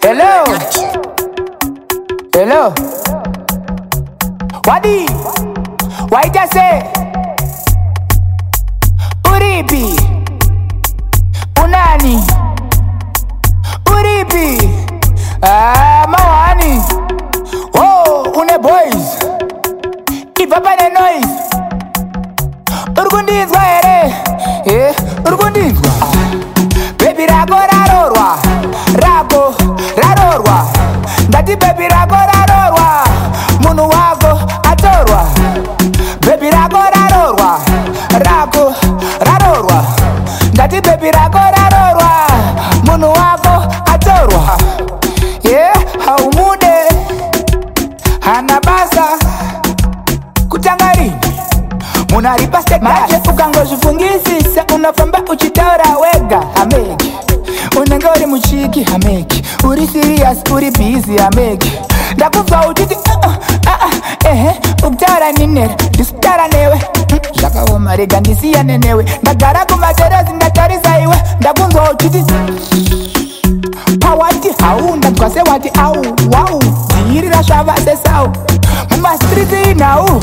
Hello. Hello. Wadi. Why just say? Uripi. Unani. Uripi. Mawani. Oh, une boys. If up the noise. Urgundizwa ere. Urgundizwa. Baby rago rarorwa. Rago rarorwa. Ndati baby rago rarorwa. Munu wago atorwa. Baby rago rarorwa. Rago rarorwa. Ndati baby rago rarorwa. Munu wago atorwa. Yeah, haumude hanabasa kutangarini munaripa mache ukangozvifungisisa unofamba uchitaura wega hameki unenge uri muchiki hameki uri serious uri busy hameki ndakubva uchiti ukutaura ninere ndisitaura newe zvakaoma rega ndisiyane newe ndagara kumaterasi ndatarisa iwe ndakunzwa uchiti pawati hau ndanzwa sewati au wau dziyirira zvava sesau mumastriti inhau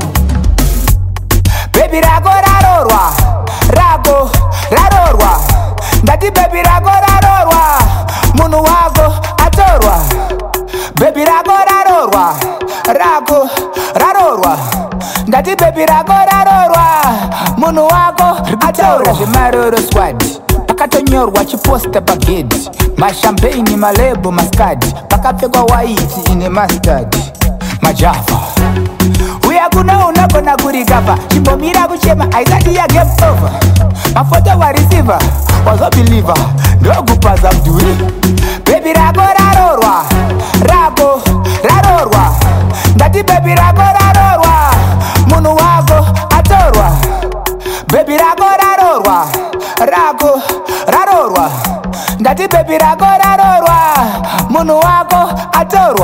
bebi rako rarorwa rako rarorwa ndati bebi rako rarorwa munhu wako atorwa bebi rako rarorwa rako rarorwa ndati bebi rako rarorwa munhu wako atorwa zvemaroro squad pakatonyorwa chiposta pagedhi mashampeini malebo maskadi pakapfekwa waiti ine mastard majava uya kuno unogona kurikapa chimbomira kuchema aisati ya game over mafoto warisiva wazobhiliva ndokupaza mdhuri bebi rako rarorwa rako rarorwa ndati bebi rako rarorwa munhu wako atorwa bebi rako rarorwa rako rarorwa ndati bebi rako rarorwa munhu wako atorwa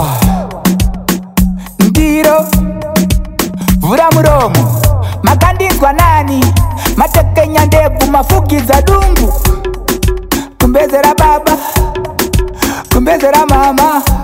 ndiro vhura muromo makandinzwa nani matekenya ndebvu mafugidza dungu kumbezera baba kumbezera mama